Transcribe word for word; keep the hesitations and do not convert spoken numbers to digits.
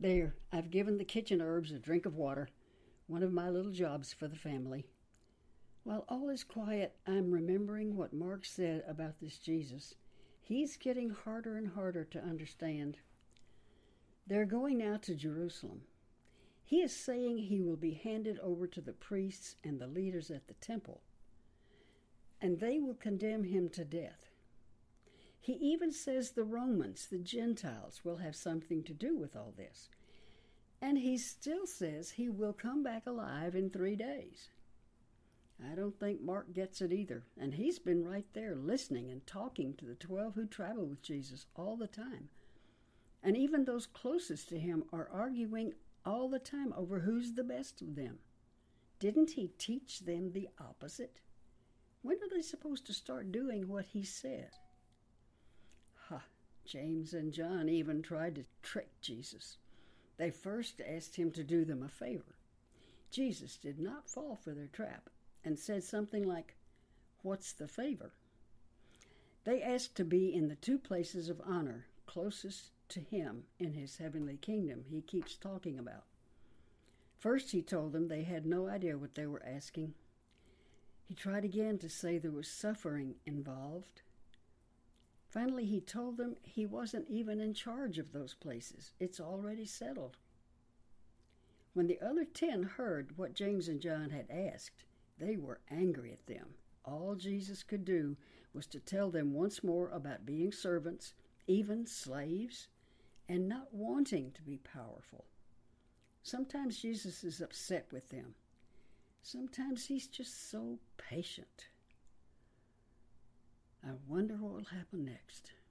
There, I've given the kitchen herbs a drink of water, one of my little jobs for the family. While all is quiet, I'm remembering what Mark said about this Jesus. He's getting harder and harder to understand. They're going now to Jerusalem. He is saying he will be handed over to the priests and the leaders at the temple, and they will condemn him to death. He even says the Romans, the Gentiles, will have something to do with all this. And he still says he will come back alive in three days. I don't think Mark gets it either, and he's been right there listening and talking to the twelve who travel with Jesus all the time. And even those closest to him are arguing all the time over who's the best of them. Didn't he teach them the opposite? When are they supposed to start doing what he said? Ha! James and John even tried to trick Jesus. They first asked him to do them a favor. Jesus did not fall for their trap and said something like, "What's the favor?" They asked to be in the two places of honor closest to him in his heavenly kingdom he keeps talking about. First he told them they had no idea what they were asking. He tried again to say there was suffering involved. Finally he told them he wasn't even in charge of those places. It's already settled. When the other ten heard what James and John had asked, they were angry at them. All Jesus could do was to tell them once more about being servants, even slaves, and not wanting to be powerful. Sometimes Jesus is upset with them. Sometimes he's just so patient. I wonder what will happen next.